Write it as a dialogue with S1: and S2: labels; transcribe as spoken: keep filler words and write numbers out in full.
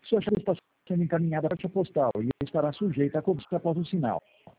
S1: Sua chave está sendo encaminhada para a caixa postal e estará sujeita a cobrança após o sinal.